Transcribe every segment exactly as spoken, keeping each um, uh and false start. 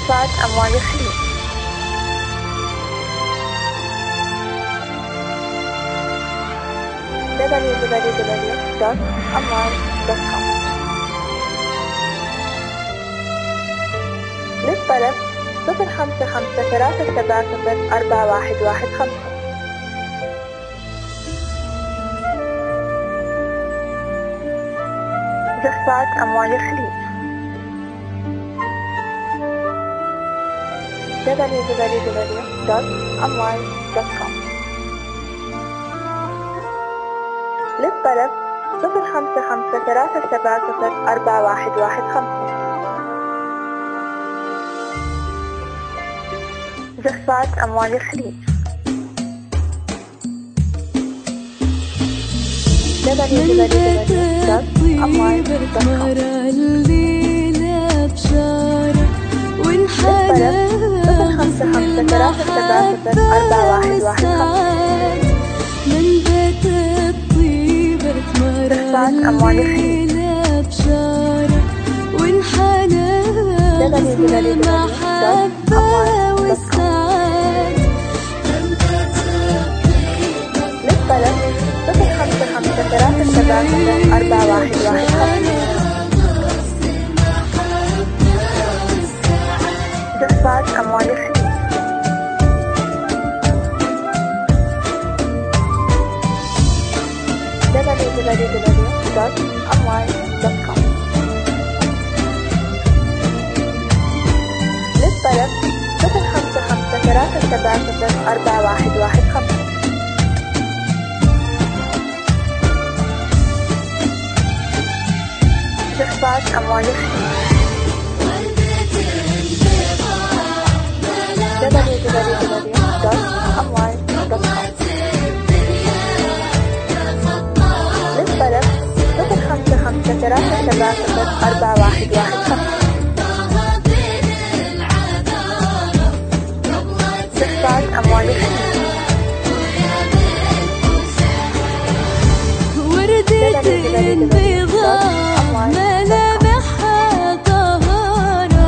استخفاف أموال الخليج. دبليو دبليو دبليو دوت أموال دوت كوم. للطلب صفر خمسة خمسة ثلاثة سبعة صفر أربعة واحد واحد خمسة. استخفاف أموال الخليج. دبليو دبليو دبليو دوت أموال دوت كوم. للطلب صفر خمسة خمسة ثلاثة سبعة صفر أربعة واحد واحد خمسة. استخفاف أموال الخليج. دبليو دبليو دبليو دوت أموال دوت كوم. للطلب صفر خمسة خمسة ثلاثة سبعة صفر أربعة واحد واحد خمسة. استخفاف أموال الخليج. دبليو دبليو دبليو دوت أموال دوت كوم. للطلب صفر خمسة خمسة ثلاثة سبعة صفر أربعة واحد واحد خمسة. استخفاف أموال الخليج. دبليو دبليو دبليو دوت أموال دوت كوم. للطلب صفر خمسة خمسة ثلاثة سبعة صفر أربعة واحد واحد خمسة. استخفاف أموال الخليج. دبليو دبليو دبليو دوت أموال دوت كوم. للطلب صفر خمسة خمسة ثلاثة سبعة صفر أربعة واحد واحد خمسة. استخفاف أموال الخليج. وردة بيضاء ملامحها طهارة.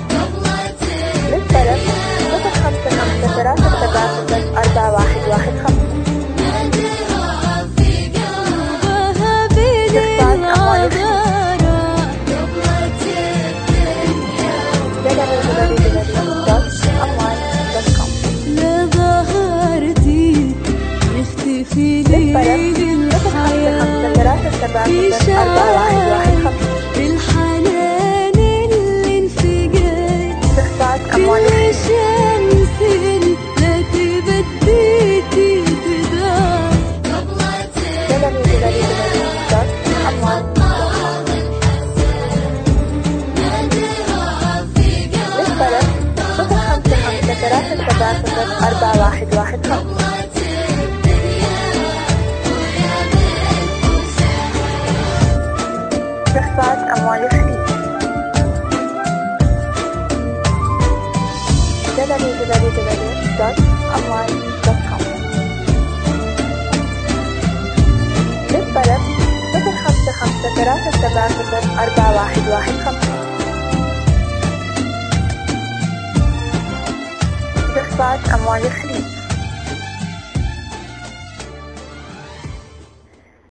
للطلب صفر خمسة خمسة ثلاثة سبعة صفر أربعة واحد واحد خمسة. استخفاف أموال الخليج. دبليو دبليو دبليو دوت أموال دوت كوم. لظهرتي يختفي للطلب ليل صفر خمسة خمسة الحياة ثلاثة سبعة صفر أربعة واحد واحد خمسة. الحنان اللي انفجر استخفاف أموال كل الخليج. شمس لا تبدي تدار. دبليو دبليو دبليو دوت أموال دوت كوم. للطلب صفر خمسة خمسة ثلاثة سبعة صفر أربعة واحد واحد خمسة. استخفاف أموال الخليج. دبليو دبليو دبليو دوت أموال دوت كوم. للطلب صفر خمسة خمسة ثلاثة سبعة صفر أربعة واحد واحد خمسة. استخفاف أموال الخليج.